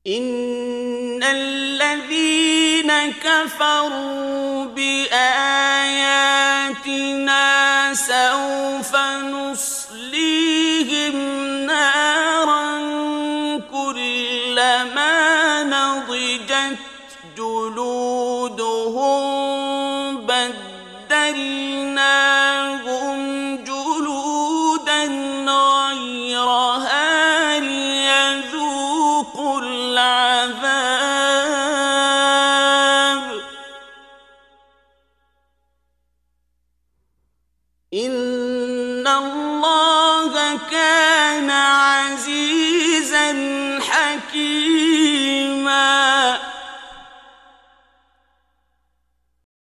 إن الذين كفروا بآياتنا سوف نصليهم نارا كلما نضجت جلودهم بدلناهم جلودا غيرها ليذوقوا العذاب إن الله كان عزيزا حكيما.